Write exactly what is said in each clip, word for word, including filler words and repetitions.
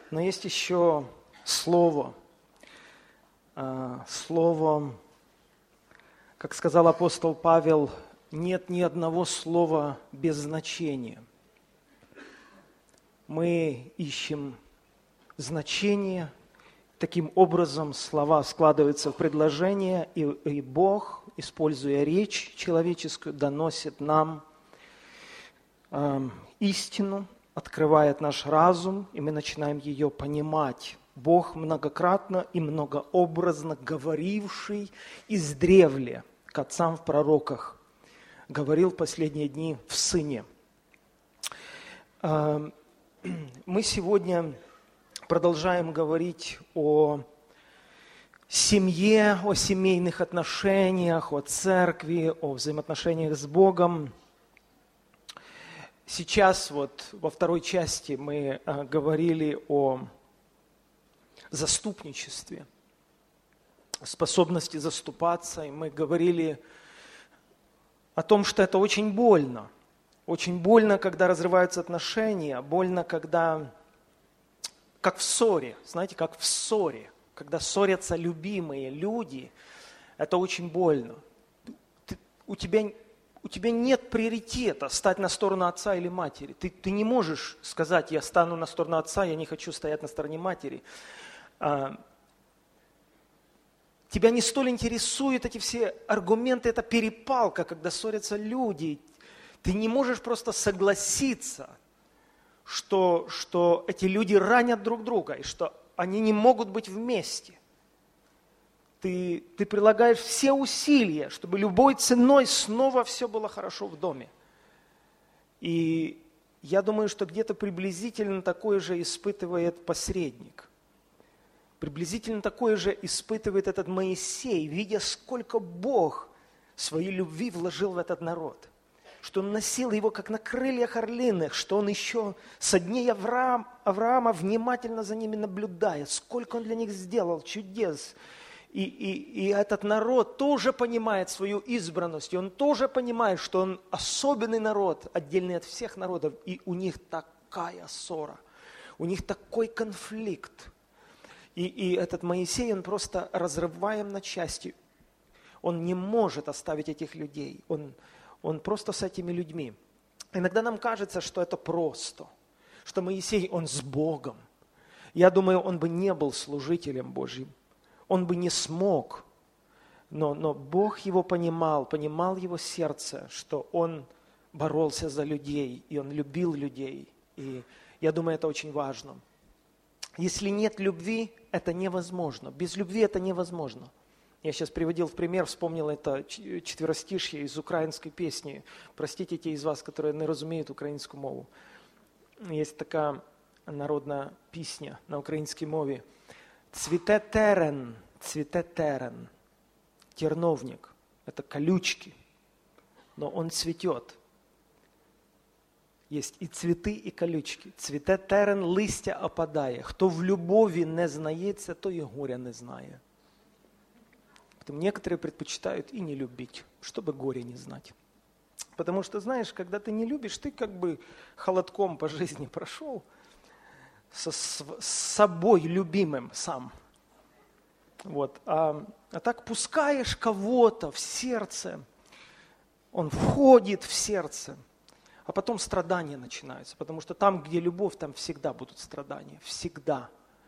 Но есть еще слово. Слово, как сказал апостол Павел, нет ни одного слова без значения. Мы ищем значение, таким образом слова складываются в предложение, и, и Бог, используя речь человеческую, доносит нам э, истину, открывает наш разум, и мы начинаем ее понимать. Бог многократно и многообразно говоривший издревле к отцам в пророках, говорил в последние дни в Сыне. Мы сегодня продолжаем говорить о семье, о семейных отношениях, о церкви, о взаимоотношениях с Богом. Сейчас вот во второй части мы говорили о заступничестве, способности заступаться, и мы говорили о том, что это очень больно. Очень больно, когда разрываются отношения, больно, когда, как в ссоре, знаете, как в ссоре, когда ссорятся любимые люди, это очень больно. Ты, у тебя, у тебя нет приоритета стать на сторону отца или матери. Ты, ты не можешь сказать, я стану на сторону отца, я не хочу стоять на стороне матери. Тебя не столь интересуют эти все аргументы, это перепалка, когда ссорятся люди. Ты не можешь просто согласиться, что, что эти люди ранят друг друга, и что они не могут быть вместе. Ты, ты прилагаешь все усилия, чтобы любой ценой снова все было хорошо в доме. И я думаю, что где-то приблизительно такое же испытывает посредник. Приблизительно такое же испытывает этот Моисей, видя, сколько Бог своей любви вложил в этот народ. Что Он носил его, как на крыльях орлиных, что Он еще со дней Авраам, Авраама внимательно за ними наблюдает, сколько Он для них сделал чудес. И, и, и этот народ тоже понимает свою избранность, и он тоже понимает, что он особенный народ, отдельный от всех народов, и у них такая ссора, у них такой конфликт. И, и этот Моисей, он просто разрываем на части. Он не может оставить этих людей. Он, он просто с этими людьми. Иногда нам кажется, что это просто. Что Моисей, он с Богом. Я думаю, он бы не был служителем Божьим. Он бы не смог. Но, но Бог его понимал, понимал его сердце, что он боролся за людей, и он любил людей. И я думаю, это очень важно. Если нет любви, это невозможно. Без любви это невозможно. Я сейчас приводил в пример, вспомнил это четверостишье из украинской песни. Простите те из вас, которые не разумеют українську мову. Есть такая народная песня на украинской мове. Цвіте терен, цвіте терен. Терновник. Это колючки. Но он цветет. Есть и цветы, и колючки. Цвіте терен, листя опадає. Хто в любові не знається, то и горя не знає. Поэтому некоторые предпочитают и не любить, чтобы горе не знать. Потому что, знаешь, когда ты не любишь, ты как бы холодком по жизни прошел, со, с, с собой любимым сам. Вот. А, а так пускаешь кого-то в сердце, он входит в сердце, а потом страдания начинаются, потому что там, где любовь, там всегда будут страдания, всегда.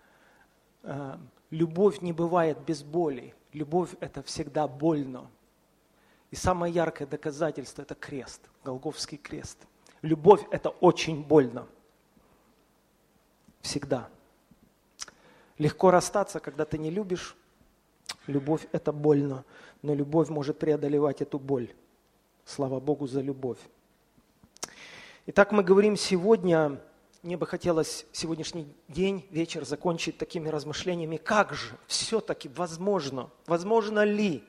Любовь не бывает без боли, любовь – это всегда больно. И самое яркое доказательство – это крест, Голгофский крест. Любовь – это очень больно. Всегда. Легко расстаться, когда ты не любишь. Любовь – это больно, но любовь может преодолевать эту боль. Слава Богу за любовь. Итак, мы говорим сегодня, мне бы хотелось сегодняшний день, вечер закончить такими размышлениями, как же все-таки возможно, возможно ли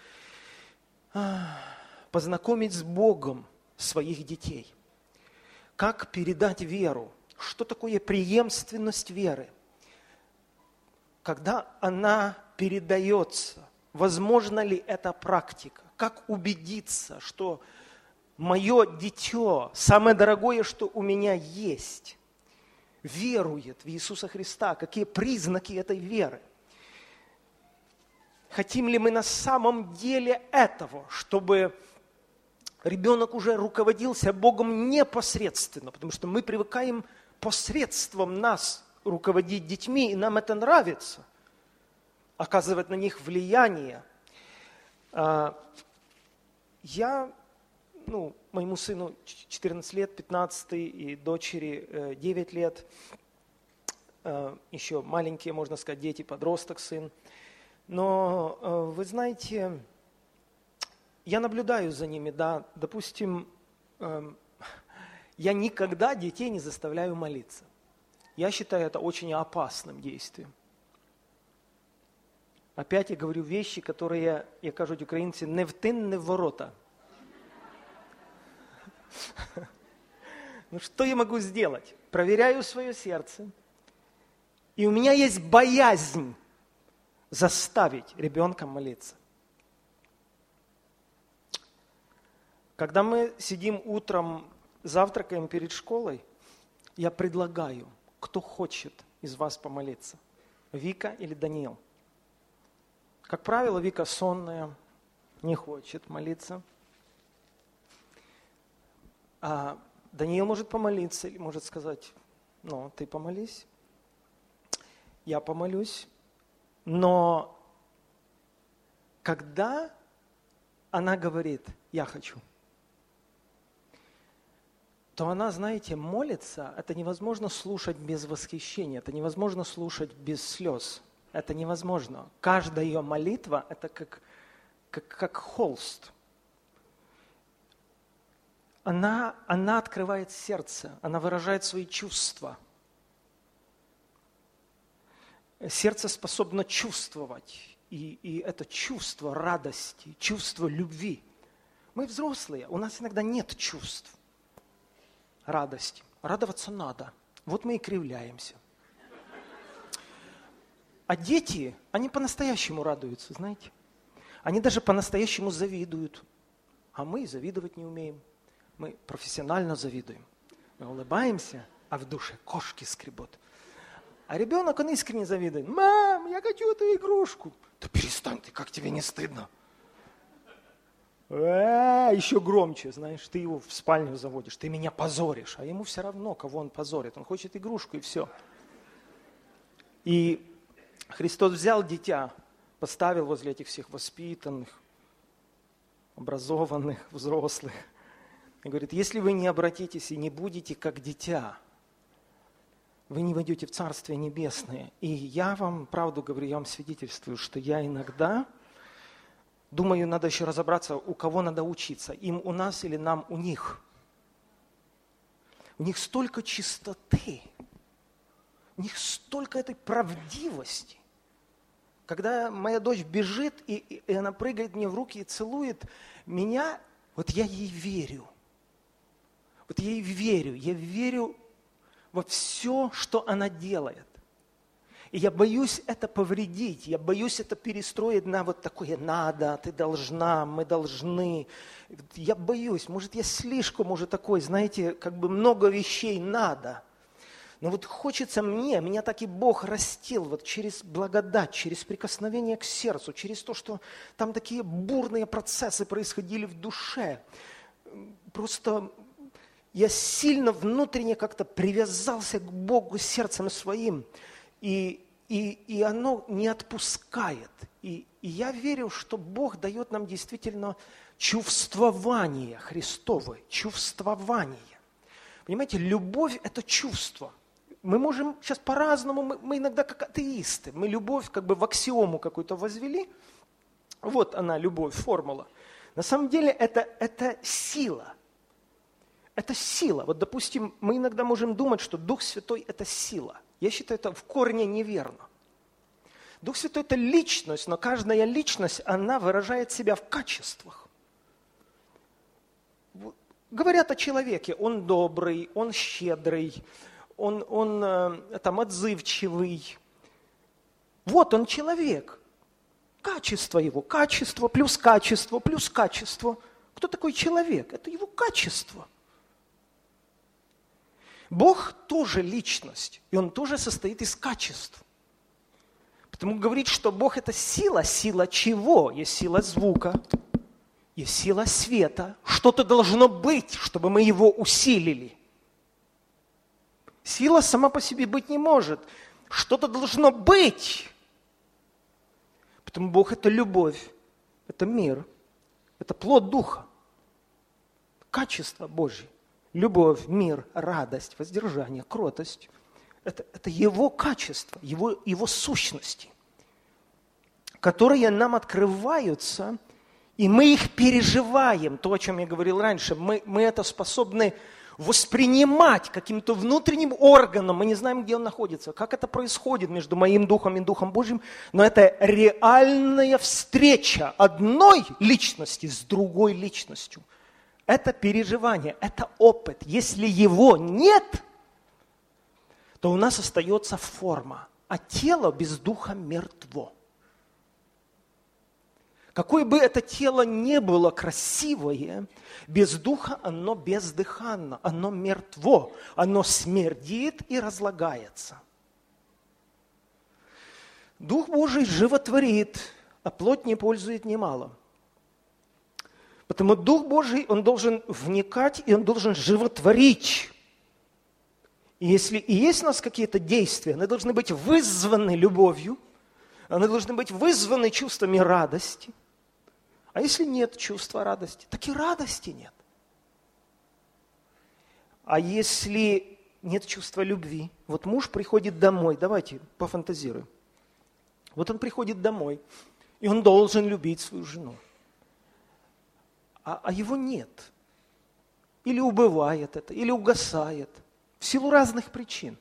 познакомить с Богом своих детей? Как передать веру? Что такое преемственность веры? Когда она передается, возможно ли эта практика? Как убедиться, что мое дитё, самое дорогое, что у меня есть, верует в Иисуса Христа, какие признаки этой веры. Хотим ли мы на самом деле этого, чтобы ребенок уже руководился Богом непосредственно, потому что мы привыкаем посредством нас руководить детьми, и нам это нравится, оказывать на них влияние. Я, ну, моему сыну четырнадцать лет, пятнадцать, и дочери девять лет, еще маленькие, можно сказать, дети, подросток, сын. Но, вы знаете, я наблюдаю за ними, да, допустим, я никогда детей не заставляю молиться. Я считаю это очень опасным действием. Опять я говорю вещи, которые, як кажуть українці, не в тин, не в ворота. Ну что я могу сделать? Проверяю свое сердце. И у меня есть боязнь заставить ребенка молиться. Когда мы сидим утром, завтракаем перед школой, я предлагаю, кто хочет из вас помолиться, Вика или Даниил. Как правило, Вика сонная, не хочет молиться. А Даниил может помолиться или может сказать, ну, ты помолись, я помолюсь. Но когда она говорит, я хочу, то она, знаете, молится, это невозможно слушать без восхищения, это невозможно слушать без слез. Это невозможно. Каждая ее молитва – это как, как, как холст. Она, она открывает сердце, она выражает свои чувства. Сердце способно чувствовать, и, и это чувство радости, чувство любви. Мы взрослые, у нас иногда нет чувств радости. Радоваться надо. Вот мы и кривляемся. А дети, они по-настоящему радуются, знаете. Они даже по-настоящему завидуют. А мы завидовать не умеем. Мы профессионально завидуем. Мы улыбаемся, а в душе кошки скребут. А ребенок, он искренне завидует. Мам, я хочу эту игрушку. Да перестань ты, как тебе не стыдно? А, еще громче, знаешь, ты его в спальню заводишь, ты меня позоришь. А ему все равно, кого он позорит. Он хочет игрушку, и все. И Христос взял дитя, поставил возле этих всех воспитанных, образованных, взрослых. И говорит, если вы не обратитесь и не будете как дитя, вы не войдете в Царствие Небесное. И я вам, правду говорю, я вам свидетельствую, что я иногда думаю, надо еще разобраться, у кого надо учиться, им у нас или нам у них. У них столько чистоты, у них столько этой правдивости. Когда моя дочь бежит, и, и она прыгает мне в руки и целует меня, вот я ей верю. Вот я ей верю. Я верю во все, что она делает. И я боюсь это повредить, я боюсь это перестроить на вот такое «надо», «ты должна», «мы должны». Я боюсь, может, я слишком уже такой, знаете, как бы много вещей «надо». Но вот хочется мне, меня так и Бог растил вот через благодать, через прикосновение к сердцу, через то, что там такие бурные процессы происходили в душе. Просто я сильно внутренне как-то привязался к Богу сердцем своим, и, и, и оно не отпускает. И, и я верю, что Бог дает нам действительно чувствование Христовое, чувствование. Понимаете, любовь – это чувство. Мы можем сейчас по-разному, мы, мы иногда как атеисты, мы любовь как бы в аксиому какую-то возвели. Вот она, любовь, формула. На самом деле это, это сила. Это сила. Вот, допустим, мы иногда можем думать, что Дух Святой – это сила. Я считаю, это в корне неверно. Дух Святой – это личность, но каждая личность, она выражает себя в качествах. Говорят о человеке, он добрый, он щедрый, он, он э, там отзывчивый. Вот он человек. Качество его, качество плюс качество плюс качество. Кто такой человек? Это его качество. Бог тоже личность, и Он тоже состоит из качеств. Потому говорит, что Бог – это сила. Сила чего? Есть сила звука, есть сила света. Что-то должно быть, чтобы мы его усилили. Сила сама по себе быть не может. Что-то должно быть. Потому Бог – это любовь, это мир, это плод Духа. Качество Божье. Любовь, мир, радость, воздержание, кротость. Это, это Его качество, его, его сущности, которые нам открываются, и мы их переживаем. То, о чем я говорил раньше, мы, мы это способны воспринимать каким-то внутренним органом. Мы не знаем, где он находится, как это происходит между моим духом и Духом Божьим, но это реальная встреча одной личности с другой личностью. Это переживание, это опыт. Если его нет, то у нас остается форма, а тело без духа мертво. Какое бы это тело ни было красивое, без духа оно бездыханно, оно мертво, оно смердит и разлагается. Дух Божий животворит, а плоть не пользует немало. Потому Дух Божий, он должен вникать, и он должен животворить. И если и есть у нас какие-то действия, они должны быть вызваны любовью, они должны быть вызваны чувствами радости. А если нет чувства радости, так и радости нет. А если нет чувства любви, вот муж приходит домой, давайте пофантазируем. Вот он приходит домой, и он должен любить свою жену. А, а его нет. Или убывает это, или угасает. В силу разных причин.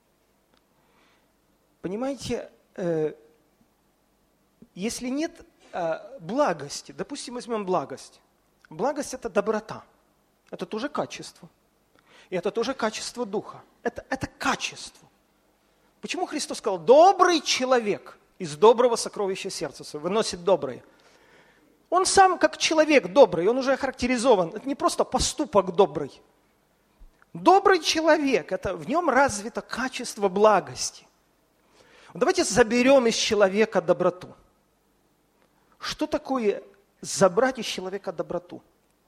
Понимаете, э, если нет э, благости, допустим, возьмем благость. Благость – это доброта. Это тоже качество. И это тоже качество духа. Это, это качество. Почему Христос сказал, добрый человек из доброго сокровища сердца своего выносит доброе? Он сам как человек добрый, он уже охарактеризован. Это не просто поступок добрый. Добрый человек, это в нем развито качество благости. Давайте заберем из человека доброту. Что такое забрать из человека доброту?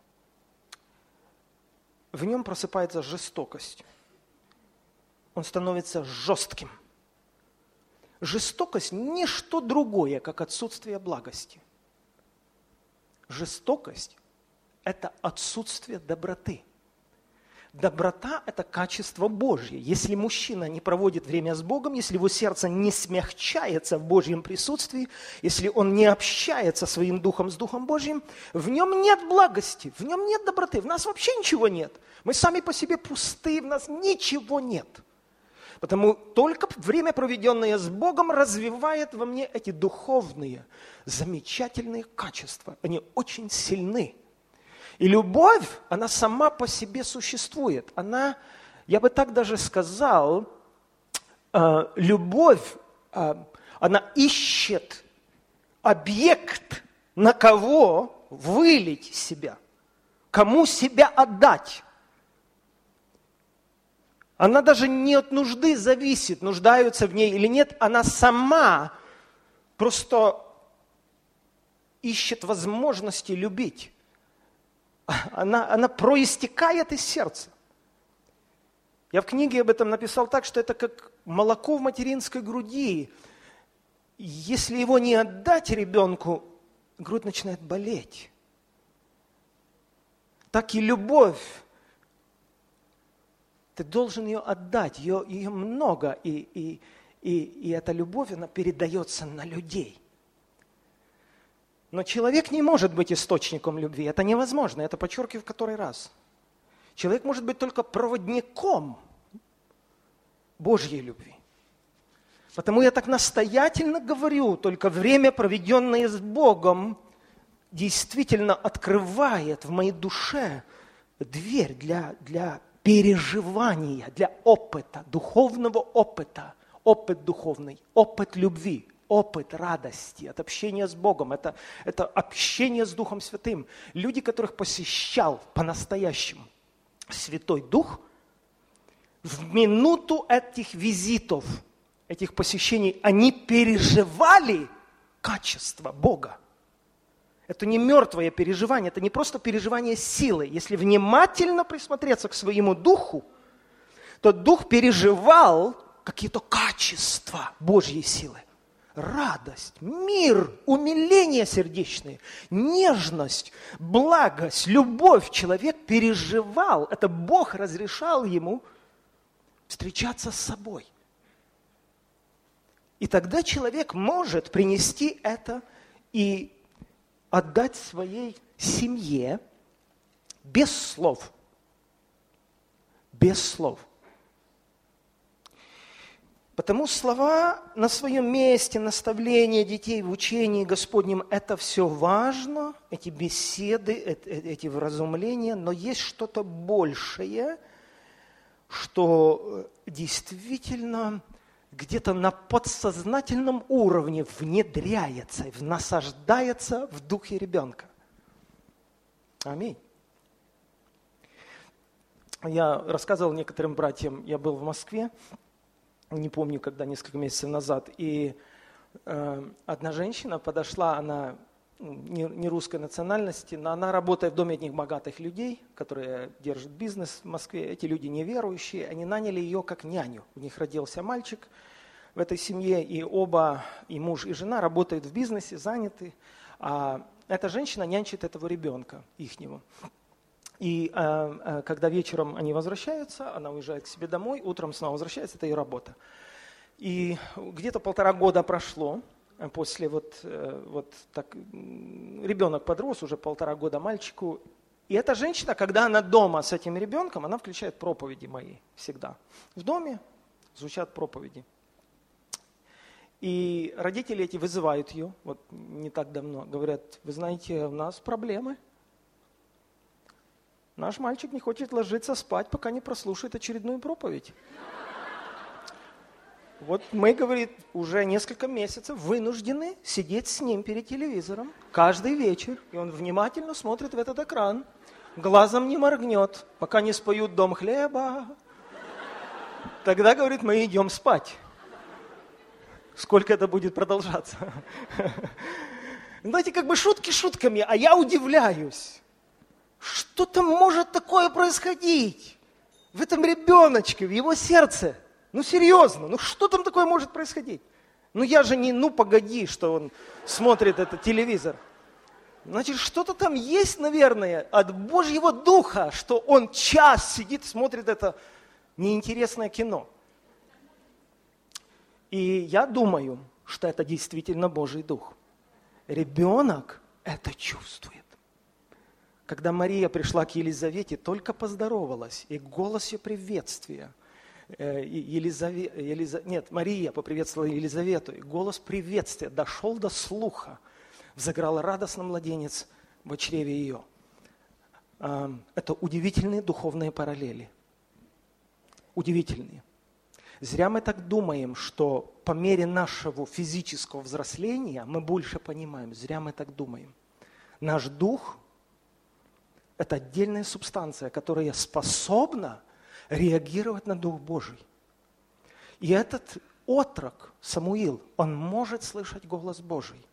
В нем просыпается жестокость. Он становится жестким. Жестокость – не что другое, как отсутствие благости. Жестокость – это отсутствие доброты. Доброта – это качество Божье. Если мужчина не проводит время с Богом, если его сердце не смягчается в Божьем присутствии, если он не общается своим духом с Духом Божьим, в нем нет благости, в нем нет доброты, в нас вообще ничего нет. Мы сами по себе пусты, в нас ничего нет. Потому только время, проведенное с Богом, развивает во мне эти духовные, замечательные качества. Они очень сильны. И любовь, она сама по себе существует. Она, я бы так даже сказал, э, любовь, э, она ищет объект, на кого вылить себя, кому себя отдать. Она даже не от нужды зависит, нуждаются в ней или нет. Она сама просто ищет возможности любить. Она, она проистекает из сердца. Я в книге об этом написал так, что это как молоко в материнской груди. Если его не отдать ребенку, грудь начинает болеть. Так и любовь. Ты должен ее отдать, ее, ее много, и, и, и, и эта любовь, она передается на людей. Но человек не может быть источником любви, это невозможно, это подчеркиваю в который раз. Человек может быть только проводником Божьей любви. Потому я так настоятельно говорю, только время, проведенное с Богом, действительно открывает в моей душе дверь для, для переживания, для опыта, духовного опыта, опыт духовный, опыт любви, опыт радости от общения с Богом. Это, это общение с Духом Святым. Люди, которых посещал по-настоящему Святой Дух, в минуту этих визитов, этих посещений, они переживали качество Бога. Это не мертвое переживание, это не просто переживание силы. Если внимательно присмотреться к своему духу, то дух переживал какие-то качества Божьей силы. Радость, мир, умиление сердечное, нежность, благость, любовь. Человек переживал, это Бог разрешал ему встречаться с собой. И тогда человек может принести это и отдать своей семье без слов. Без слов. Потому слова на своем месте, наставление детей в учении Господнем, это все важно, эти беседы, эти вразумления, но есть что-то большее, что действительно где-то на подсознательном уровне внедряется, насаждается в духе ребенка. Аминь. Я рассказывал некоторым братьям, я был в Москве, не помню, когда, несколько месяцев назад, и э, одна женщина подошла, она не, не русской национальности, но она работает в доме одних богатых людей, которые держат бизнес в Москве. Эти люди неверующие, они наняли ее как няню. У них родился мальчик в этой семье, и оба, и муж, и жена работают в бизнесе, заняты. А эта женщина нянчит этого ребенка, ихнего. И э, когда вечером они возвращаются, она уезжает к себе домой, утром снова возвращается, это ее работа. И где-то полтора года прошло после вот, э, вот так, ребенок подрос, уже полтора года мальчику. И эта женщина, когда она дома с этим ребенком, она включает проповеди мои всегда. В доме звучат проповеди. И родители эти вызывают ее, вот не так давно, говорят, вы знаете, у нас проблемы. Наш мальчик не хочет ложиться спать, пока не прослушает очередную проповедь. Вот мы, говорит, уже несколько месяцев вынуждены сидеть с ним перед телевизором каждый вечер, и он внимательно смотрит в этот экран, глазом не моргнет, пока не споют «Дом хлеба». Тогда, говорит, мы идем спать. Сколько это будет продолжаться? Знаете, как бы шутки шутками, а я удивляюсь. Что там может такое происходить в этом ребеночке, в его сердце? Ну серьезно, ну что там такое может происходить? Ну я же не, ну погоди, что он смотрит этот телевизор. Значит, что-то там есть, наверное, от Божьего Духа, что он час сидит, смотрит это неинтересное кино. И я думаю, что это действительно Божий Дух. Ребенок это чувствует. Когда Мария пришла к Елизавете, только поздоровалась, и голос ее приветствия, Елизаве, Елиза, нет, Мария поприветствовала Елизавету, и голос приветствия дошел до слуха, взыграл радостно младенец в чреве ее. Это удивительные духовные параллели. Удивительные. Зря мы так думаем, что по мере нашего физического взросления мы больше понимаем. Зря мы так думаем. Наш дух – это отдельная субстанция, которая способна реагировать на Дух Божий. И этот отрок, Самуил, он может слышать голос Божий.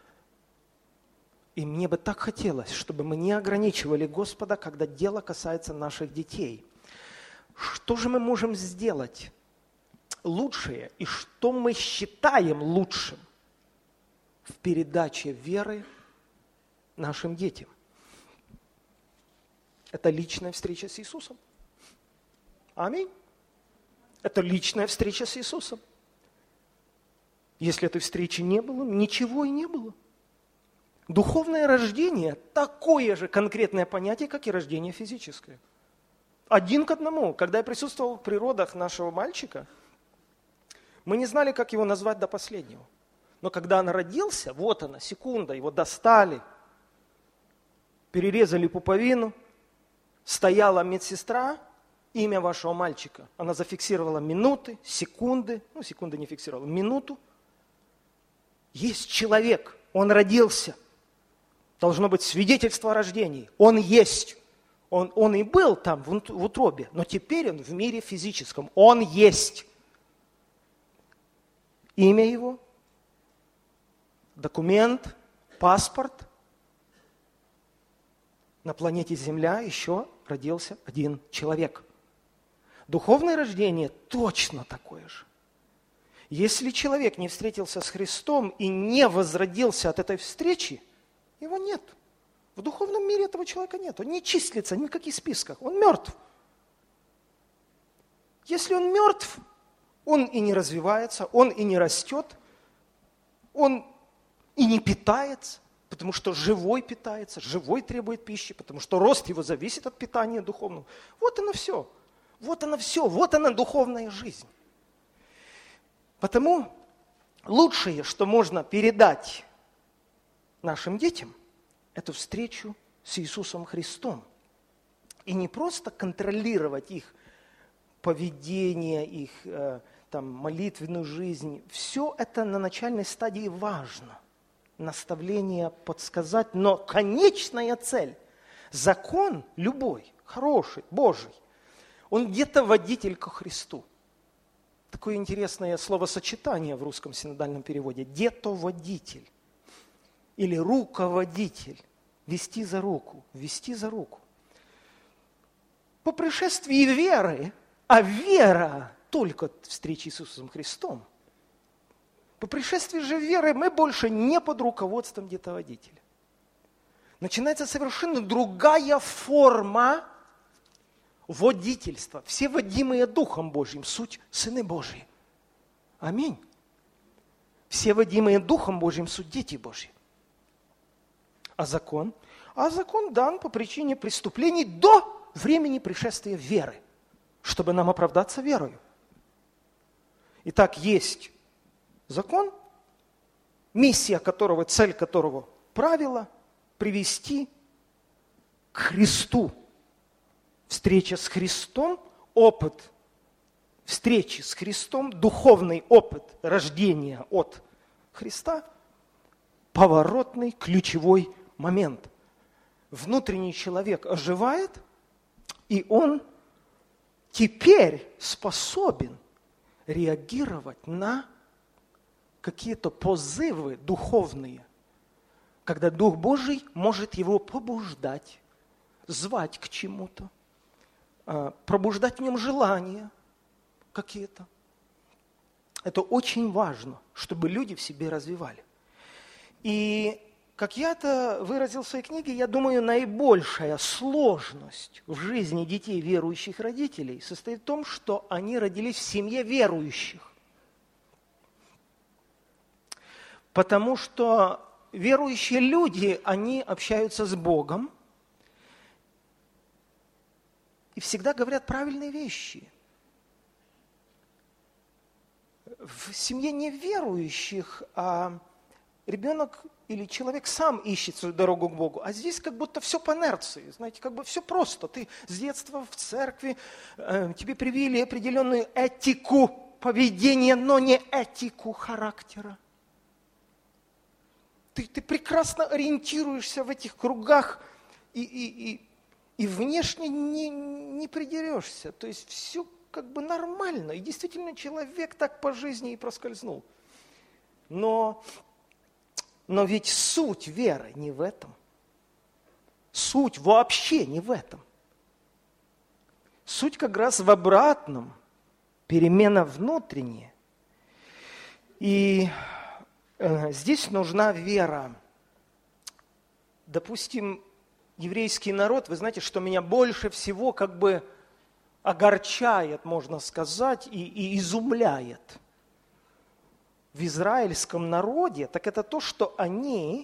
И мне бы так хотелось, чтобы мы не ограничивали Господа, когда дело касается наших детей. Что же мы можем сделать лучшее и что мы считаем лучшим в передаче веры нашим детям? Это личная встреча с Иисусом. Аминь. Это личная встреча с Иисусом. Если этой встречи не было, ничего и не было. Духовное рождение – такое же конкретное понятие, как и рождение физическое. Один к одному. Когда я присутствовал в природах нашего мальчика, мы не знали, как его назвать до последнего. Но когда он родился, вот она, секунда, его достали, перерезали пуповину, стояла медсестра, имя вашего мальчика. Она зафиксировала минуты, секунды, ну секунды не фиксировала, минуту. Есть человек, он родился. Должно быть свидетельство о рождении. Он есть. Он, он и был там, в, в утробе, но теперь он в мире физическом. Он есть. Имя его, документ, паспорт. На планете Земля еще родился один человек. Духовное рождение точно такое же. Если человек не встретился с Христом и не возродился от этой встречи, его нет. В духовном мире этого человека нет. Он не числится ни в каких списках. Он мертв. Если он мертв, он и не развивается, он и не растет, он и не питается, потому что живой питается, живой требует пищи, потому что рост его зависит от питания духовного. Вот оно все. Вот оно все. Вот она духовная жизнь. Потому лучшее, что можно передать нашим детям, это встречу с Иисусом Христом. И не просто контролировать их поведение, их там, молитвенную жизнь. Все это на начальной стадии важно. Наставление подсказать, но конечная цель, закон любой, хороший, Божий, он где-то водитель ко Христу. Такое интересное словосочетание в русском синодальном переводе. Детоводитель или руководитель. Вести за руку, вести за руку. По пришествии веры, а вера только от встречи с Иисусом Христом, по пришествии же веры мы больше не под руководством детоводителя. Начинается совершенно другая форма водительства. Все водимые Духом Божьим, суть сыны Божьи. Аминь. Все водимые Духом Божьим, суть дети Божьи. А закон? А закон дан по причине преступлений до времени пришествия веры, чтобы нам оправдаться верою. Итак, есть закон, миссия которого, цель которого, правило привести к Христу. Встреча с Христом, опыт встречи с Христом, духовный опыт рождения от Христа, поворотный, ключевой момент. Внутренний человек оживает, и он теперь способен реагировать на какие-то позывы духовные, когда Дух Божий может его побуждать, звать к чему-то, пробуждать в нем желания какие-то. Это очень важно, чтобы люди в себе развивали. И, как я это выразил в своей книге, я думаю, наибольшая сложность в жизни детей верующих родителей состоит в том, что они родились в семье верующих. Потому что верующие люди, они общаются с Богом, и всегда говорят правильные вещи. В семье неверующих а ребенок или человек сам ищет свою дорогу к Богу, а здесь как будто все по инерции, знаете, как бы все просто. Ты с детства в церкви, э, тебе привили определенную этику поведения, но не этику характера. Ты, ты прекрасно ориентируешься в этих кругах и, и, и И внешне не, не придерешься. То есть все как бы нормально. И действительно человек так по жизни и проскользнул. Но, но ведь суть веры не в этом. Суть вообще не в этом. Суть как раз в обратном. Перемена внутренняя. И э, здесь нужна вера. Допустим, еврейский народ, вы знаете, что меня больше всего как бы огорчает, можно сказать, и, и изумляет в израильском народе, так это то, что они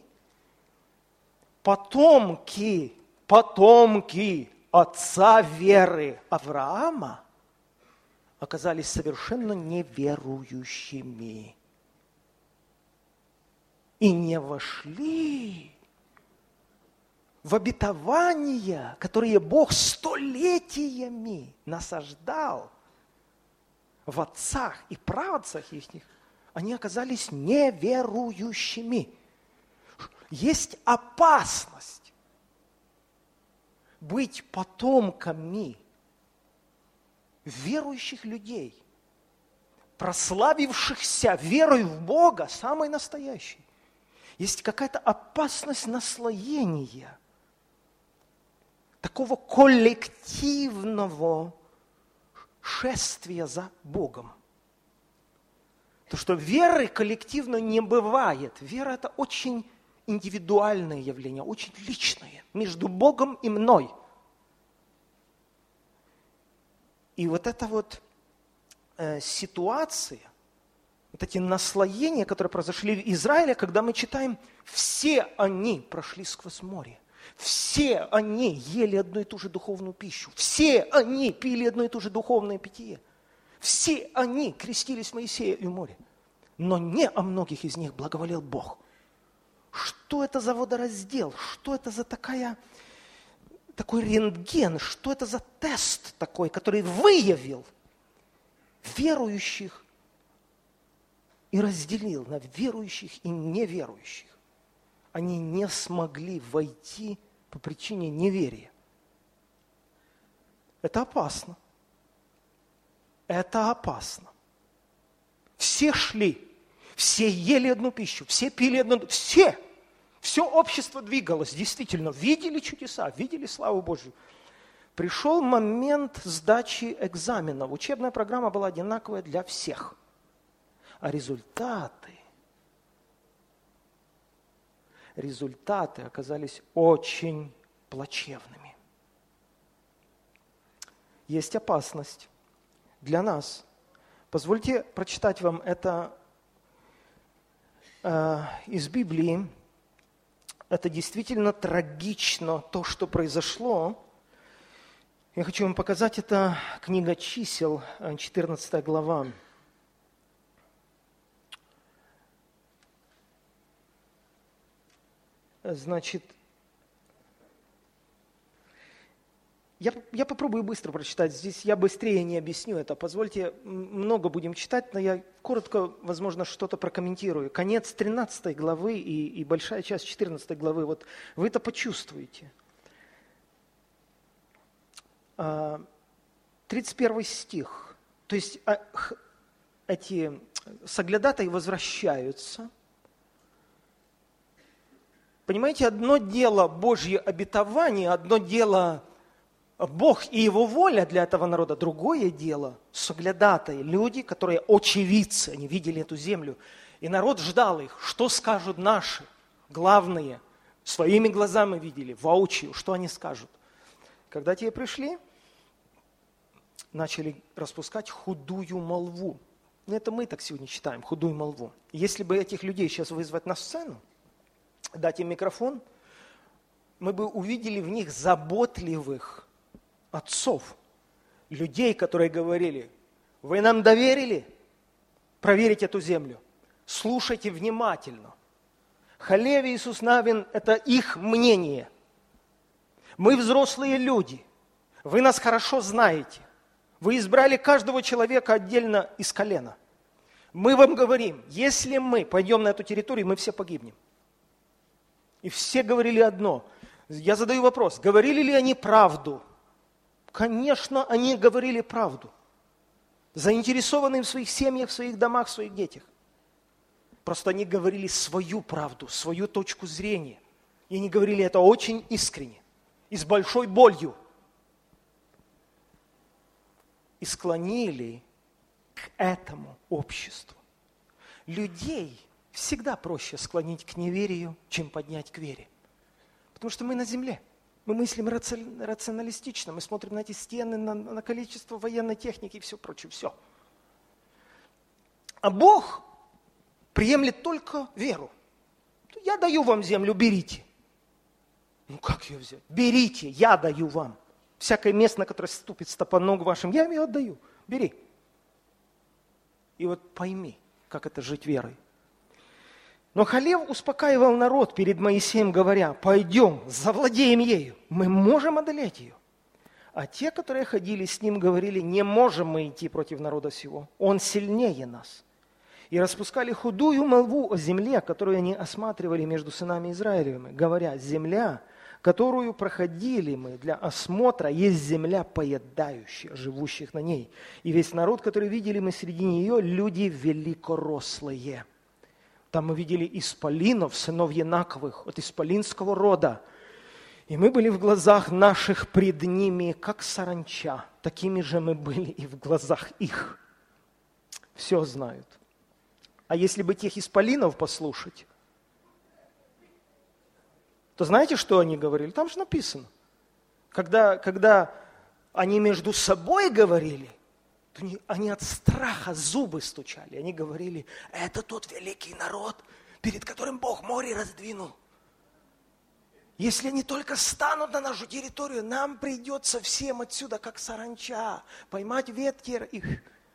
потомки, потомки отца веры Авраама оказались совершенно неверующими и не вошли в обетования, которые Бог столетиями насаждал в отцах и праотцах их, они оказались неверующими. Есть опасность быть потомками верующих людей, прославившихся верой в Бога, самой настоящей. Есть какая-то опасность наслоения, такого коллективного шествия за Богом. То, что веры коллективно не бывает. Вера – это очень индивидуальное явление, очень личное, между Богом и мной. И вот эта вот э, ситуация, вот эти наслоения, которые произошли в Израиле, когда мы читаем, все они прошли сквозь море. Все они ели одну и ту же духовную пищу. Все они пили одно и то же духовное питье. Все они крестились Моисея и в море. Но не о многих из них благоволил Бог. Что это за водораздел? Что это за такая, такой рентген? Что это за тест такой, который выявил верующих и разделил на верующих и неверующих? Они не смогли войти по причине неверия. Это опасно. Это опасно. Все шли, все ели одну пищу, все пили одну, все, все общество двигалось, действительно, видели чудеса, видели славу Божью. Пришел момент сдачи экзаменов. Учебная программа была одинаковая для всех. А результаты, результаты оказались очень плачевными. Есть опасность для нас. Позвольте прочитать вам это э, из Библии. Это действительно трагично, то, что произошло. Я хочу вам показать, это книга Чисел, четырнадцатая глава. Значит, я, я попробую быстро прочитать. Здесь я быстрее не объясню это. Позвольте, много будем читать, но я коротко, возможно, что-то прокомментирую. Конец тринадцатой главы и, и большая часть четырнадцатой главы. Вот вы это почувствуете. тридцать первый стих. То есть эти соглядатаи возвращаются. Понимаете, одно дело Божье обетование, одно дело Бог и Его воля для этого народа, другое дело соглядатаи, люди, которые очевидцы, они видели эту землю. И народ ждал их, что скажут наши, главные, своими глазами видели, воочию, что они скажут. Когда те пришли, начали распускать худую молву. Это мы так сегодня читаем, худую молву. Если бы этих людей сейчас вызвать на сцену, дать им микрофон, мы бы увидели в них заботливых отцов, людей, которые говорили: вы нам доверили проверить эту землю, слушайте внимательно. Халев и Иисус Навин – это их мнение. Мы взрослые люди, вы нас хорошо знаете, вы избрали каждого человека отдельно из колена. Мы вам говорим, если мы пойдем на эту территорию, мы все погибнем. И все говорили одно. Я задаю вопрос, говорили ли они правду? Конечно, они говорили правду. Заинтересованные в своих семьях, в своих домах, в своих детях. Просто они говорили свою правду, свою точку зрения. И они говорили это очень искренне и с большой болью. И склонили к этому обществу. Людей всегда проще склонить к неверию, чем поднять к вере. Потому что мы на земле. Мы мыслим рационалистично. Мы смотрим на эти стены, на, на количество военной техники и все прочее. Все. А Бог приемлет только веру. Я даю вам землю, берите. Ну как ее взять? Берите, я даю вам. Всякое место, на которое ступит стопа ног вашим, я ее отдаю. Бери. И вот пойми, как это жить верой. Но Халев успокаивал народ перед Моисеем, говоря: пойдем, завладеем ею, мы можем одолеть ее. А те, которые ходили с ним, говорили: не можем мы идти против народа сего, он сильнее нас. И распускали худую молву о земле, которую они осматривали между сынами Израилевыми, говоря: земля, которую проходили мы для осмотра, есть земля поедающая, живущих на ней. И весь народ, который видели мы среди нее, люди великорослые. Там мы видели исполинов, сынов Янаковых, от исполинского рода. И мы были в глазах наших пред ними, как саранча. Такими же мы были и в глазах их. Все знают. А если бы тех исполинов послушать, то знаете, что они говорили? Там же написано. Когда, когда они между собой говорили, то они, они от страха зубы стучали. Они говорили, это тот великий народ, перед которым Бог море раздвинул. Если они только станут на нашу территорию, нам придется всем отсюда, как саранча, поймать ветки их.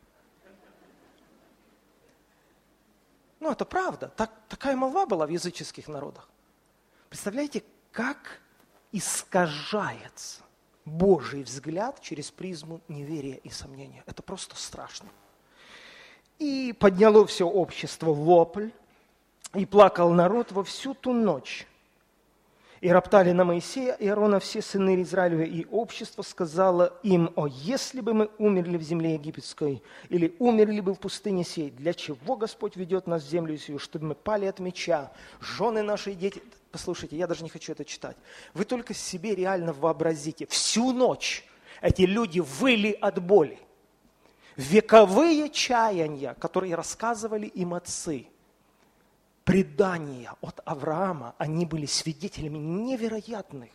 Ну, это правда. Так, такая молва была в языческих народах. Представляете, как искажается Божий взгляд через призму неверия и сомнения. Это просто страшно. И подняло все общество вопль, и плакал народ во всю ту ночь. И роптали на Моисея и Аарона все сыны Израилева, и общество сказало им: «О, если бы мы умерли в земле египетской, или умерли бы в пустыне сей, для чего Господь ведет нас в землю сию, чтобы мы пали от меча, жены наши и дети...» Послушайте, я даже не хочу это читать. Вы только себе реально вообразите. Всю ночь эти люди выли от боли. Вековые чаяния, которые рассказывали им отцы, предания от Авраама, они были свидетелями невероятных,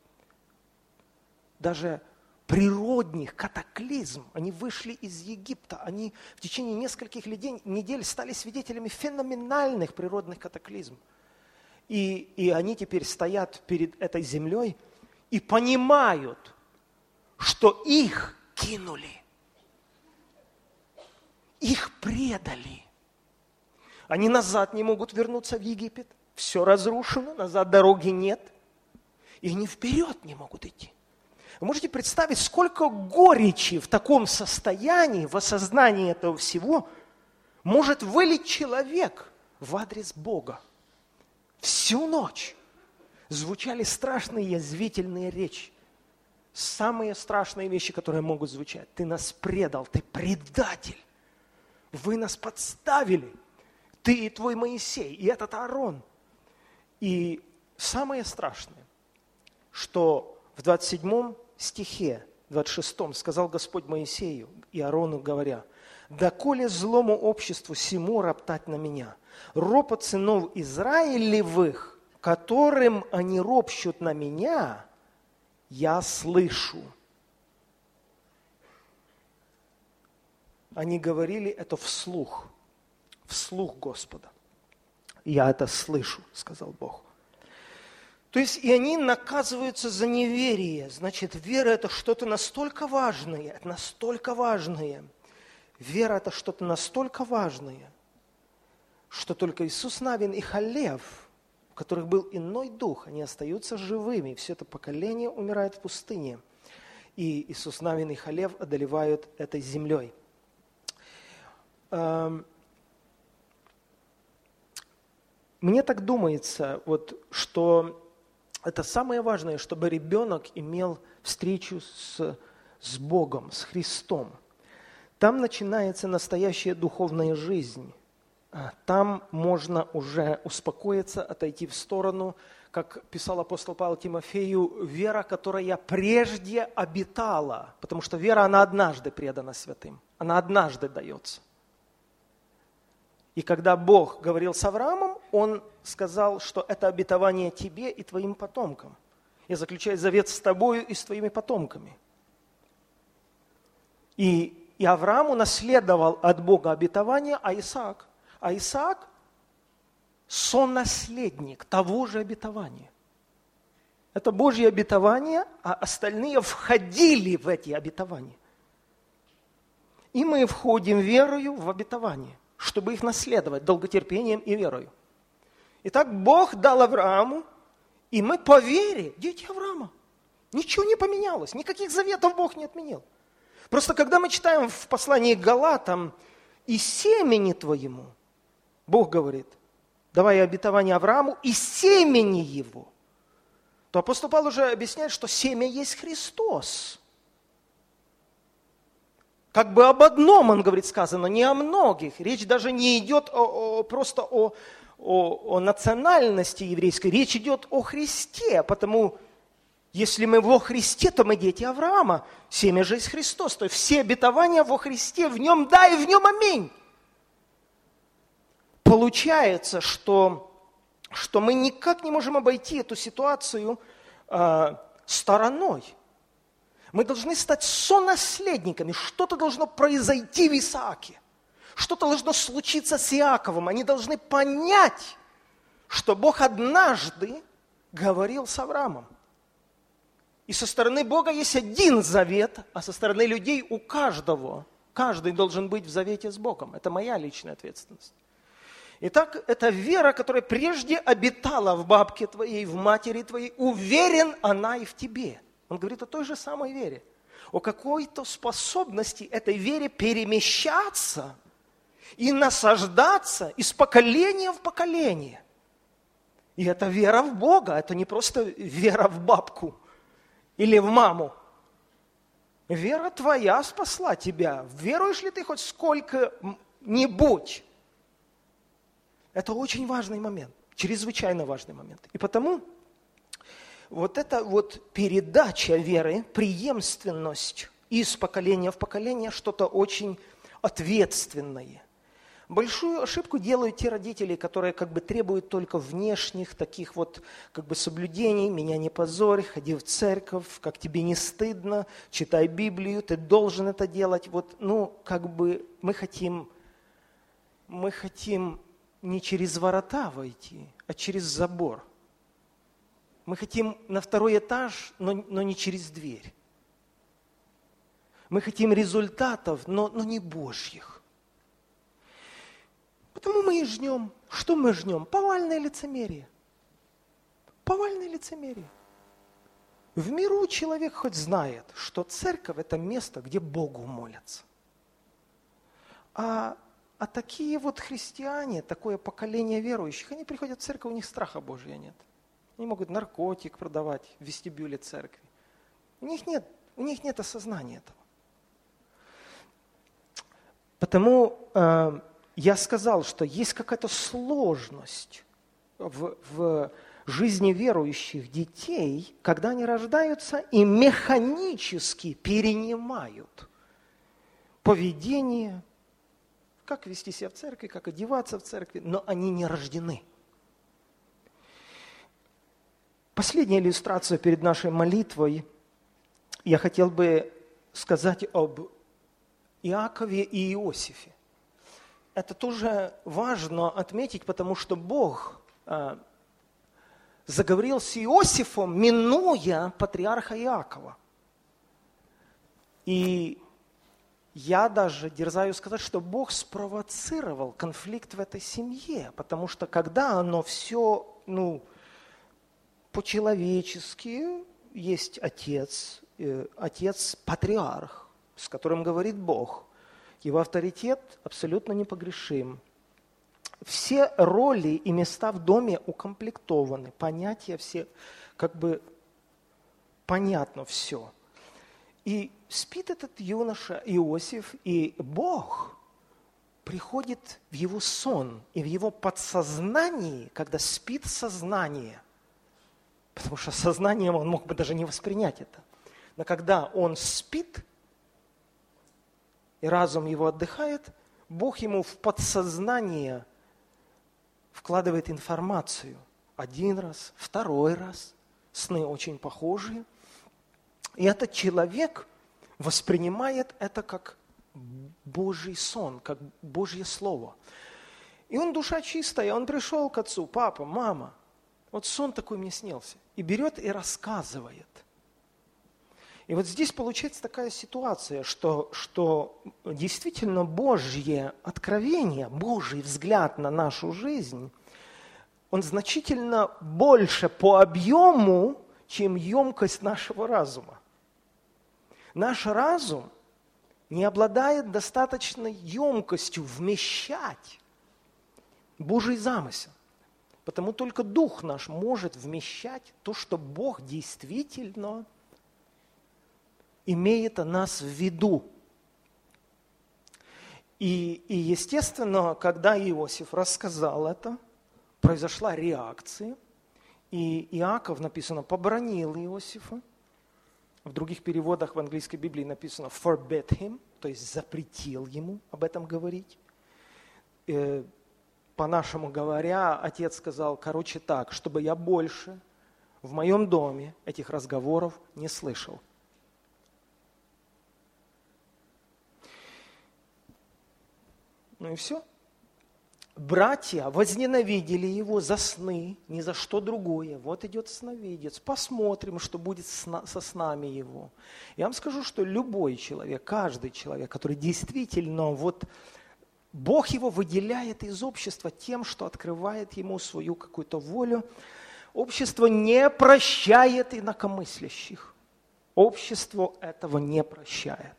даже природных катаклизм. Они вышли из Египта, они в течение нескольких недель стали свидетелями феноменальных природных катаклизмов. И, и они теперь стоят перед этой землей и понимают, что их кинули, их предали. Они назад не могут вернуться в Египет. Все разрушено, назад дороги нет. И они вперед не могут идти. Вы можете представить, сколько горечи в таком состоянии, в осознании этого всего, может вылить человек в адрес Бога. Всю ночь звучали страшные язвительные речи. Самые страшные вещи, которые могут звучать. Ты нас предал, ты предатель. Вы нас подставили. Ты и твой Моисей, и этот Аарон. И самое страшное, что в двадцать седьмом стихе, двадцать шестом сказал Господь Моисею и Аарону, говоря: «Доколе злому обществу сему роптать на меня, ропот сынов Израилевых, которым они ропщут на меня, я слышу». Они говорили это вслух. Вслух Господа. «Я это слышу», сказал Бог. То есть и они наказываются за неверие. Значит, вера – это что-то настолько важное, настолько важное. Вера – это что-то настолько важное, что только Иисус Навин и Халев, у которых был иной дух, они остаются живыми. Все это поколение умирает в пустыне. И Иисус Навин и Халев одолевают этой землей. Мне так думается, вот, что это самое важное, чтобы ребенок имел встречу с, с Богом, с Христом. Там начинается настоящая духовная жизнь. Там можно уже успокоиться, отойти в сторону, как писал апостол Павел Тимофею, вера, которая прежде обитала, потому что вера, она однажды предана святым, она однажды дается. И когда Бог говорил с Авраамом, Он сказал, что это обетование тебе и твоим потомкам. Я заключаю завет с тобою и с твоими потомками. И, и Авраам унаследовал от Бога обетование, а Исаак, а Исаак сонаследник того же обетования. Это Божье обетование, а остальные входили в эти обетования. И мы входим верою в обетование, чтобы их наследовать долготерпением и верою. Итак, Бог дал Аврааму, и мы по вере, дети Авраама. Ничего не поменялось, никаких заветов Бог не отменил. Просто когда мы читаем в послании к Галатам, и семени твоему, Бог говорит, давая обетование Аврааму, и семени его. то апостол Павел уже объясняет, что семя есть Христос. Как бы об одном, он говорит, сказано, не о многих. Речь даже не идет о, о, просто о, о, о национальности еврейской, речь идет о Христе, потому если мы во Христе, то мы дети Авраама, семя же есть Христос. То есть все обетования во Христе, в нем да и в нем аминь. Получается, что, что мы никак не можем обойти эту ситуацию э, стороной. Мы должны стать сонаследниками. Что-то должно произойти в Исааке. Что-то должно случиться с Иаковом. Они должны понять, что Бог однажды говорил с Авраамом. И со стороны Бога есть один завет, а со стороны людей у каждого, каждый должен быть в завете с Богом. Это моя личная ответственность. Итак, это вера, которая прежде обитала в бабке твоей, в матери твоей, уверен она и в тебе. Он говорит о той же самой вере, о какой-то способности этой вере перемещаться и насаждаться из поколения в поколение. И это вера в Бога, это не просто вера в бабку или в маму. Вера твоя спасла тебя. Веруешь ли ты хоть сколько-нибудь? Это очень важный момент, чрезвычайно важный момент. И потому вот эта вот передача веры, преемственность из поколения в поколение, что-то очень ответственное. Большую ошибку делают те родители, которые как бы требуют только внешних таких вот как бы соблюдений. Меня не позорь, ходи в церковь, как тебе не стыдно, читай Библию, ты должен это делать. Вот, ну, как бы мы хотим, мы хотим не через ворота войти, а через забор. Мы хотим на второй этаж, но, но не через дверь. Мы хотим результатов, но, но не Божьих. Потому мы и ждем. Что мы ждем? Повальное лицемерие. Повальное лицемерие. В миру человек хоть знает, что церковь – это место, где Богу молятся. А, а такие вот христиане, такое поколение верующих, они приходят в церковь, у них страха Божия нет. Они могут наркотик продавать в вестибюле церкви. У них нет, у них нет осознания этого. Потому э, я сказал, что есть какая-то сложность в, в жизни верующих детей, когда они рождаются и механически перенимают поведение, как вести себя в церкви, как одеваться в церкви, но они не рождены. Последняя иллюстрация перед нашей молитвой. Я хотел бы сказать об Иакове и Иосифе. Это тоже важно отметить, потому что Бог э, заговорил с Иосифом, минуя патриарха Иакова. И я даже дерзаю сказать, что Бог спровоцировал конфликт в этой семье, потому что когда оно все, ну, по-человечески, есть отец, э, отец-патриарх, с которым говорит Бог. Его авторитет абсолютно непогрешим. Все роли и места в доме укомплектованы, понятия все, как бы понятно все. И спит этот юноша Иосиф, и Бог приходит в его сон, и в его подсознании, когда спит сознание, потому что сознанием он мог бы даже не воспринять это. Но когда он спит, и разум его отдыхает, Бог ему в подсознание вкладывает информацию. Один раз, второй раз. Сны очень похожие. И этот человек воспринимает это как Божий сон, как Божье Слово. И он душа чистая, он пришел к отцу: папа, мама, вот сон такой мне снился. И берет и рассказывает. И вот здесь получается такая ситуация, что, что действительно Божье откровение, Божий взгляд на нашу жизнь, он значительно больше по объему, чем емкость нашего разума. Наш разум не обладает достаточной емкостью вмещать Божий замысел. Потому только Дух наш может вмещать то, что Бог действительно имеет о нас в виду. И, и естественно, когда Иосиф рассказал это, произошла реакция, и Иаков, написано, побранил Иосифа. В других переводах в английской Библии написано forbid him, то есть запретил ему об этом говорить. По-нашему говоря, отец сказал, короче так, чтобы я больше в моем доме этих разговоров не слышал. Ну и все. Братья возненавидели его за сны, ни за что другое. Вот идет сновидец, посмотрим, что будет со снами его. Я вам скажу, что любой человек, каждый человек, который действительно, вот Бог его выделяет из общества тем, что открывает ему свою какую-то волю. Общество не прощает инакомыслящих. Общество этого не прощает.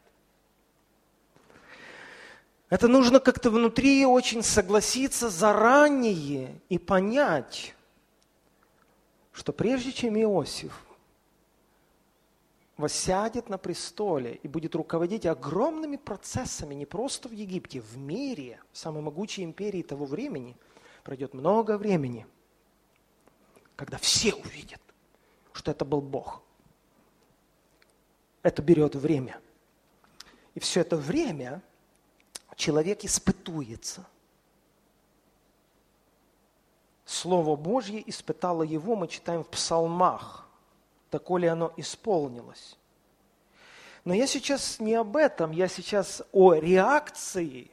Это нужно как-то внутри очень согласиться заранее и понять, что прежде чем Иосиф воссядет на престоле и будет руководить огромными процессами не просто в Египте, в мире, в самой могучей империи того времени, пройдет много времени, когда все увидят, что это был Бог. Это берет время. И все это время человек испытуется. Слово Божье испытало его, мы читаем в псалмах. Доколе оно исполнилось. Но я сейчас не об этом, я сейчас о реакции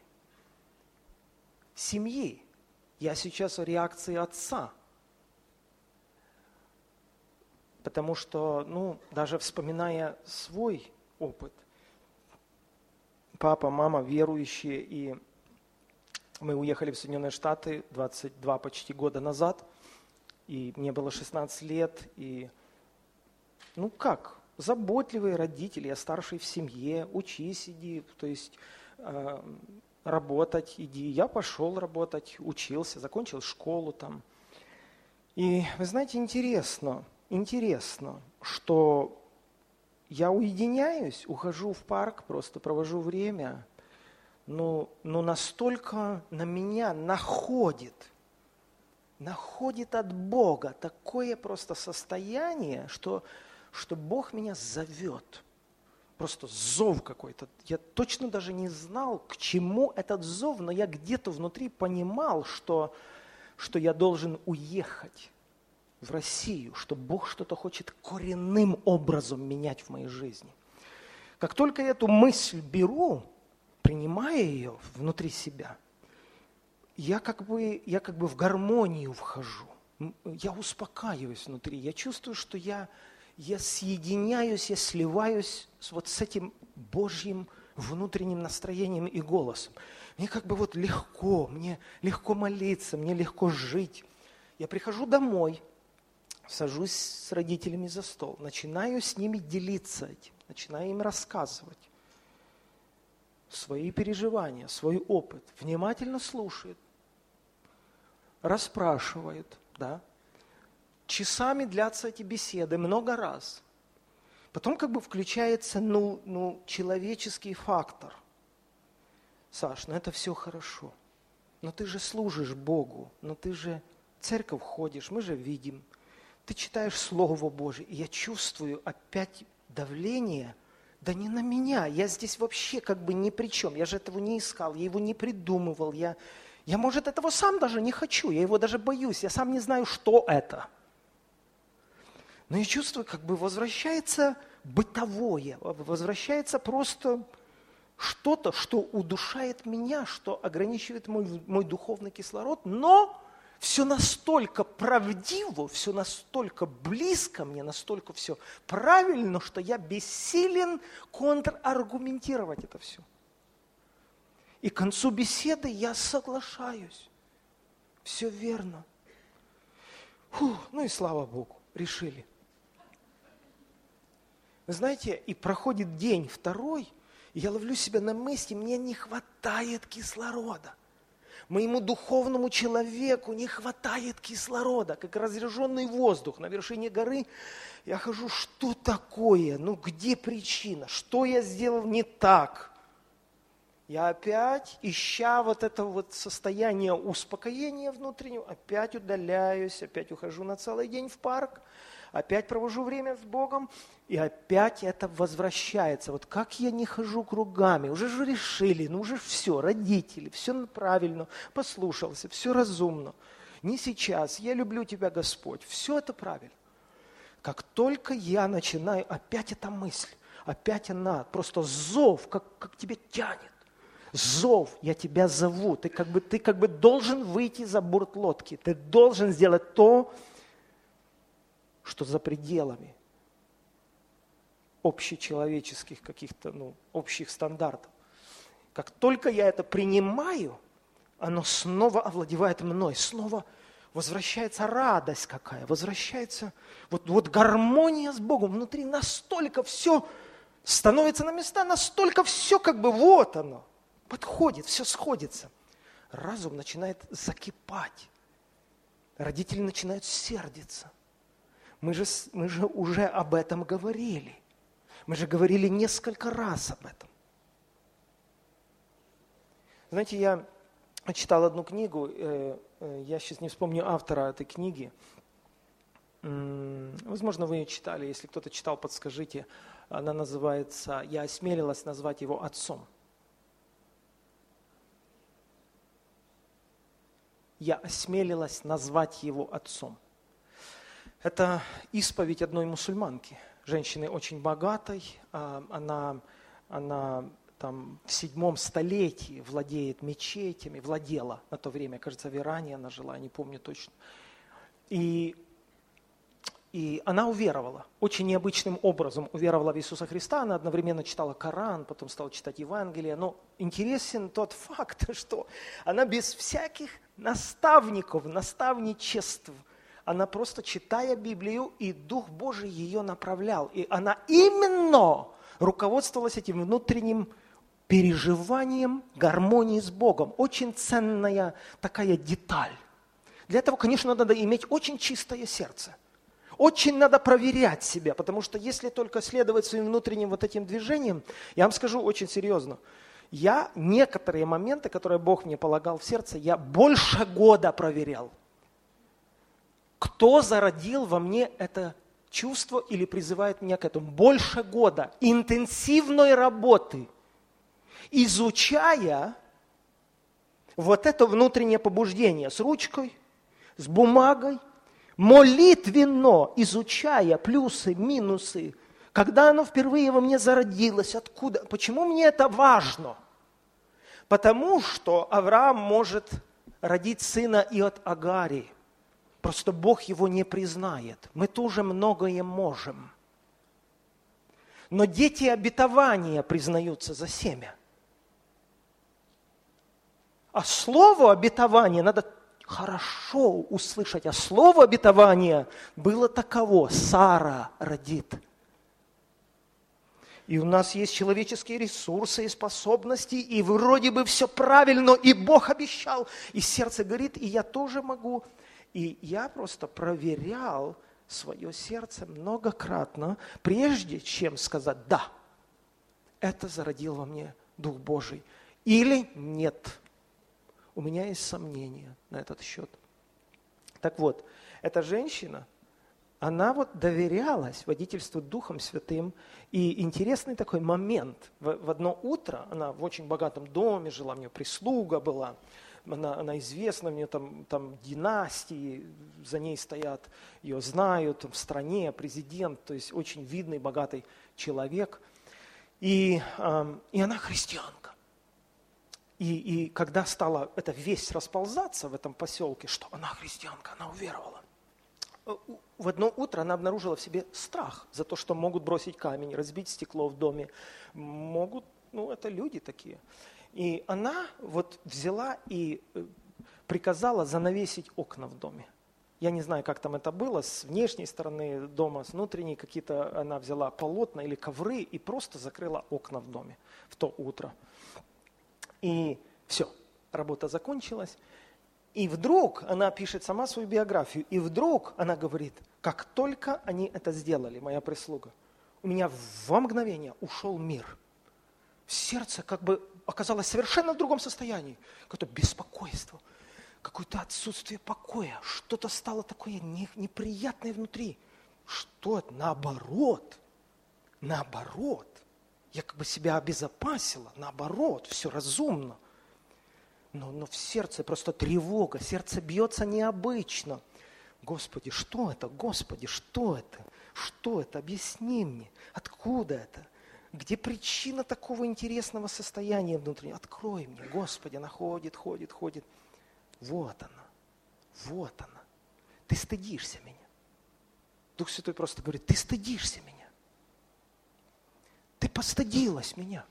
семьи. Я сейчас о реакции отца. Потому что, ну, даже вспоминая свой опыт, папа, мама верующие, и мы уехали в Соединенные Штаты двадцать два почти года назад, и мне было шестнадцать лет, и ну как, заботливые родители, я старший в семье, учись, иди, то есть э, работать, иди. Я пошел работать, учился, закончил школу там. И вы знаете, интересно, интересно, что я уединяюсь, ухожу в парк, просто провожу время, но, но настолько на меня находит, находит от Бога такое просто состояние, что что Бог меня зовет. Просто зов какой-то. Я точно даже не знал, к чему этот зов, но я где-то внутри понимал, что, что я должен уехать в Россию, что Бог что-то хочет коренным образом менять в моей жизни. Как только я эту мысль беру, принимая ее внутри себя, я как бы, я как бы в гармонию вхожу. Я успокаиваюсь внутри. Я чувствую, что я Я соединяюсь, я сливаюсь с вот с этим Божьим внутренним настроением и голосом. Мне как бы вот легко, мне легко молиться, мне легко жить. Я прихожу домой, сажусь с родителями за стол, начинаю с ними делиться этим, начинаю им рассказывать свои переживания, свой опыт. Внимательно слушают, расспрашивают, да. Часами длятся эти беседы, много раз. Потом как бы включается ну, ну, человеческий фактор. Саш, ну это все хорошо. Но ты же служишь Богу, но ты же в церковь ходишь, мы же видим. Ты читаешь Слово Божие, и я чувствую опять давление. Да не на меня, я здесь вообще как бы ни при чем. Я же этого не искал, я его не придумывал. Я, я, может, этого сам даже не хочу, я его даже боюсь, я сам не знаю, что это. Но я чувствую, как бы возвращается бытовое, возвращается просто что-то, что удушает меня, что ограничивает мой, мой духовный кислород, но все настолько правдиво, все настолько близко мне, настолько все правильно, что я бессилен контраргументировать это все. И к концу беседы я соглашаюсь. Все верно. Фух, ну и слава Богу, решили. Вы знаете, и проходит день, второй, и я ловлю себя на мысли, мне не хватает кислорода. Моему духовному человеку не хватает кислорода, как разряженный воздух на вершине горы. Я хожу, что такое? Ну где причина? Что я сделал не так? Я опять, ища вот это вот состояние успокоения внутреннего, опять удаляюсь, опять ухожу на целый день в парк, опять провожу время с Богом, и опять это возвращается. Вот как я не хожу кругами, уже же решили, ну уже все, родители, все правильно, послушался, все разумно. Не сейчас, я люблю тебя, Господь, все это правильно. Как только я начинаю, опять эта мысль, опять она, просто зов, как, как тебя тянет. Зов, я тебя зову, ты как бы, ты как бы должен выйти за борт лодки, ты должен сделать то, что за пределами общечеловеческих каких-то, ну, общих стандартов. Как только я это принимаю, оно снова овладевает мной, снова возвращается радость какая, возвращается вот, вот гармония с Богом, внутри настолько все становится на места, настолько все как бы вот оно. Подходит, все сходится. Разум начинает закипать. Родители начинают сердиться. Мы же, мы же уже об этом говорили. Мы же говорили несколько раз об этом. Знаете, я читал одну книгу, я сейчас не вспомню автора этой книги. Возможно, вы ее читали. Если кто-то читал, подскажите. Она называется, я осмелилась назвать его отцом. Я осмелилась назвать его отцом. Это исповедь одной мусульманки, женщины очень богатой. Она, она там в седьмом столетии владеет мечетями, владела на то время, кажется, в Иране она жила, не помню точно. И, и она уверовала, очень необычным образом уверовала в Иисуса Христа. Она одновременно читала Коран, потом стала читать Евангелие. Но интересен тот факт, что она без всяких наставников, наставничеств, она просто, читая Библию, и Дух Божий ее направлял. И она именно руководствовалась этим внутренним переживанием гармонии с Богом. Очень ценная такая деталь. Для этого, конечно, надо иметь очень чистое сердце. Очень надо проверять себя, потому что если только следовать своим внутренним вот этим движениям, я вам скажу очень серьезно, я некоторые моменты, которые Бог мне полагал в сердце, я больше года проверял. Кто зародил во мне это чувство или призывает меня к этому? Больше года интенсивной работы, изучая вот это внутреннее побуждение с ручкой, с бумагой, молитвенно изучая плюсы, минусы, когда оно впервые во мне зародилось, откуда, почему мне это важно? Потому что Авраам может родить сына и от Агари. Просто Бог его не признает. Мы тоже многое можем. Но дети обетования признаются за семя. А слово обетования надо хорошо услышать. А слово обетования было таково: Сара родит. И у нас есть человеческие ресурсы и способности, и вроде бы все правильно, и Бог обещал, и сердце горит, и я тоже могу. И я просто проверял свое сердце многократно, прежде чем сказать «да». Это зародил во мне Дух Божий. Или нет. У меня есть сомнения на этот счет. Так вот, эта женщина, она вот доверялась водительству Духом Святым. И интересный такой момент. В, в одно утро, она в очень богатом доме жила, у нее прислуга была, она, она известна, у нее там, там династии, за ней стоят, ее знают в стране, президент, то есть очень видный, богатый человек. И, э, и она христианка. И, и когда стала эта весть расползаться в этом поселке, что она христианка, она уверовала. В одно утро она обнаружила в себе страх за то, что могут бросить камень, разбить стекло в доме. Могут, ну это люди такие. И она вот взяла и приказала занавесить окна в доме. Я не знаю, как там это было, с внешней стороны дома, с внутренней какие-то, она взяла полотна или ковры и просто закрыла окна в доме в то утро. И все. работа закончилась. И вдруг, она пишет сама свою биографию, и вдруг она говорит, как только они это сделали, моя прислуга, у меня во мгновение ушел мир. Сердце как бы оказалось совершенно в другом состоянии. Какое-то беспокойство, какое-то отсутствие покоя, что-то стало такое неприятное внутри. Что это? Наоборот, наоборот. Я как бы себя обезопасила, наоборот, все разумно. Но, но в сердце просто тревога, сердце бьется необычно. Господи, что это? Господи, что это? Что это? Объясни мне, откуда это? Где причина такого интересного состояния внутреннего? Открой мне, Господи, она ходит, ходит, ходит. Вот она, вот она. Ты стыдишься меня. Дух Святой просто говорит, ты стыдишься меня. Ты постыдилась меня.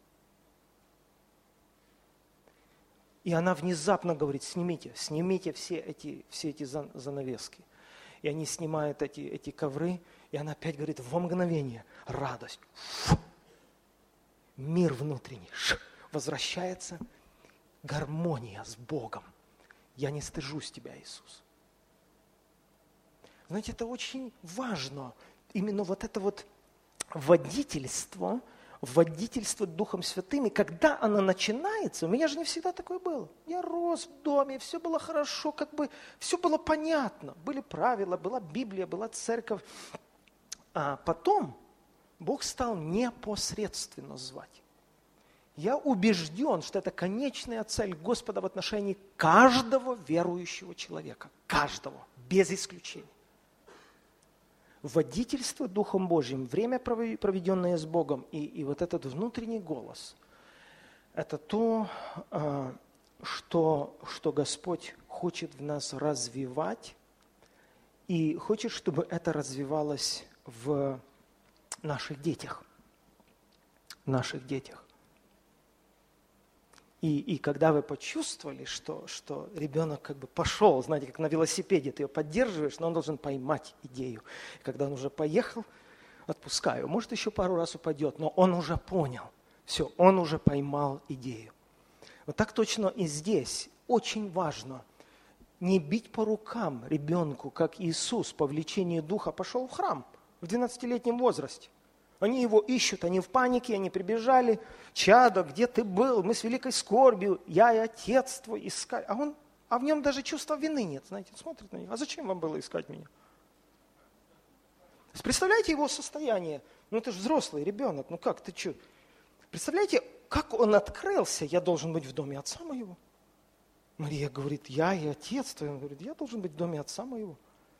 И она внезапно говорит, снимите, снимите все эти, все эти занавески. И они снимают эти, эти ковры, и она опять говорит, во мгновение, радость, фу, мир внутренний, ш, возвращается, гармония с Богом. Я не стыжусь тебя, Иисус. Знаете, это очень важно, именно вот это вот водительство, водительство Духом Святым, и когда оно начинается, у меня же не всегда такое было. Я рос в доме, все было хорошо, как бы все было понятно. Были правила, была Библия, была церковь. А потом Бог стал непосредственно звать. Я убежден, что это конечная цель Господа в отношении каждого верующего человека. Каждого, без исключения. Водительство Духом Божьим, время, проведенное с Богом, и, и вот этот внутренний голос, это то, что, что Господь хочет в нас развивать, и хочет, чтобы это развивалось в наших детях. В наших детях. И, и когда вы почувствовали, что, что ребенок как бы пошел, знаете, как на велосипеде, ты ее поддерживаешь, но он должен поймать идею. И когда он уже поехал, отпускаю. Может, еще пару раз упадет, но он уже понял. Все, он уже поймал идею. Вот так точно и здесь. Очень важно не бить по рукам ребенку, как Иисус по влечению Духа пошел в храм в двенадцатилетнем возрасте. Они его ищут, они в панике, они прибежали. Чадо, где ты был? Мы с великой скорбью, я и отец твой искали. А, он, а в нем даже чувства вины нет, знаете, смотрит на них. А зачем вам было искать меня? Представляете его состояние? Ну это же взрослый ребенок, ну как, ты что? Представляете, как он открылся, я должен быть в доме отца моего. Мария говорит, я и отец твой. Он говорит, я должен быть в доме отца моего.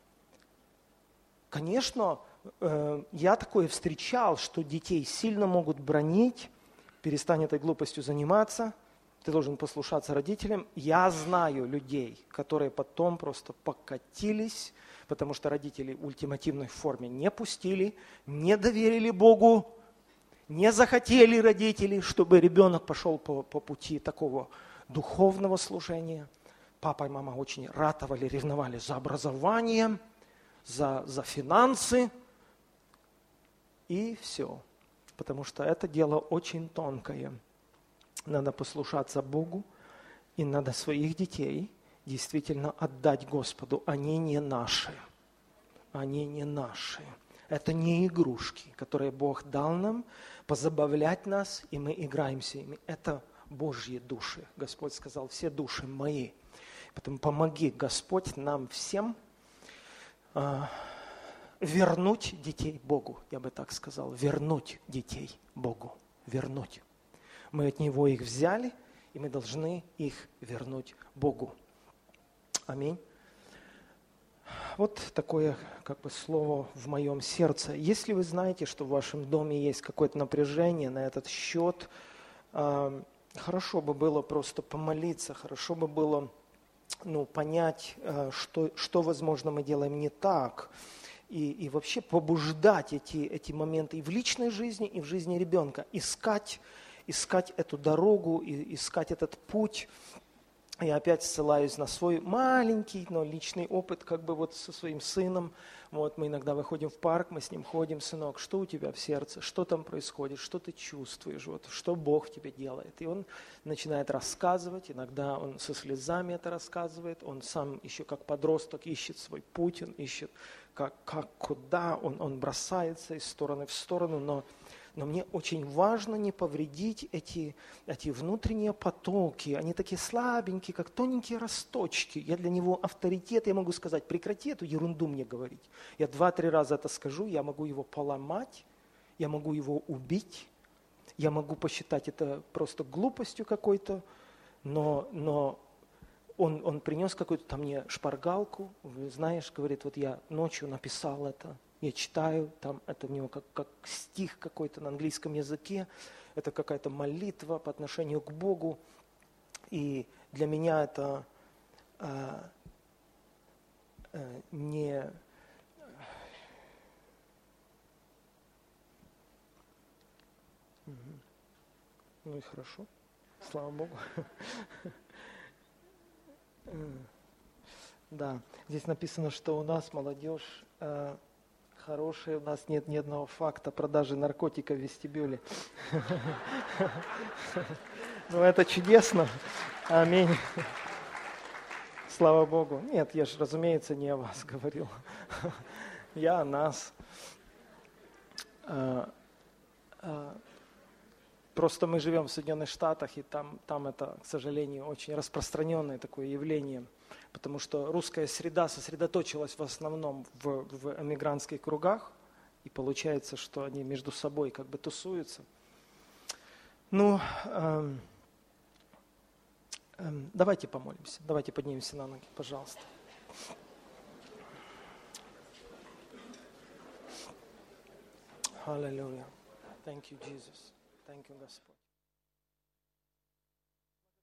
Конечно, я такое встречал, что детей сильно могут бранить, перестань этой глупостью заниматься, ты должен послушаться родителям. Я знаю людей, которые потом просто покатились, потому что родители в ультимативной форме не пустили, не доверили Богу, не захотели родители, чтобы ребенок пошел по, по пути такого духовного служения. Папа и мама очень ратовали, ревновали за образованием, за, за финансы. И все. Потому что это дело очень тонкое. Надо послушаться Богу, и надо своих детей действительно отдать Господу. Они не наши. Они не наши. Это не игрушки, которые Бог дал нам, позабавлять нас, и мы играемся ими. Это Божьи души. Господь сказал, все души мои. Поэтому помоги, Господь, нам всем а, вернуть детей Богу, я бы так сказал, вернуть детей Богу, вернуть. Мы от Него их взяли, и мы должны их вернуть Богу. Аминь. Вот такое как бы слово в моем сердце. Если вы знаете, что в вашем доме есть какое-то напряжение на этот счет, хорошо бы было просто помолиться, хорошо бы было ну, понять, что, что, возможно, мы делаем не так, и, и вообще побуждать эти, эти моменты и в личной жизни, и в жизни ребенка, искать, искать эту дорогу, и, искать этот путь, я опять ссылаюсь на свой маленький, но личный опыт, как бы вот со своим сыном. Вот мы иногда выходим в парк, мы с ним ходим: сынок, что у тебя в сердце, что там происходит, что ты чувствуешь, вот, что Бог тебе делает. И он начинает рассказывать, иногда он со слезами это рассказывает, он сам еще как подросток ищет свой путь, он ищет, как, как куда, он, он бросается из стороны в сторону, но... Но мне очень важно не повредить эти, эти внутренние потоки. Они такие слабенькие, как тоненькие росточки. Я для него авторитет, я могу сказать: прекрати эту ерунду мне говорить. Я два-три раза это скажу, я могу его поломать, я могу его убить, я могу посчитать это просто глупостью какой-то, но, но он, он принес какую-то мне шпаргалку, знаешь, говорит: вот я ночью написал это. Я читаю, там это у него как, как стих какой-то на английском языке, это какая-то молитва по отношению к Богу. И для меня это э, э, не... Ну и хорошо, слава Богу. Да, здесь написано, что у нас молодежь... Хорошие, у нас нет ни одного факта продажи наркотиков в вестибюле. Ну, это чудесно. Аминь. Слава Богу. Нет, я же, разумеется, не о вас говорил. Я о нас. Просто мы живем в Соединенных Штатах, и там, там это, к сожалению, очень распространенное такое явление, потому что русская среда сосредоточилась в основном в, в эмигрантских кругах, и получается, что они между собой как бы тусуются. Ну, эм, эм, давайте помолимся, давайте поднимемся на ноги, пожалуйста. Аллилуйя. Thank you, Jesus. Thank you, Господь.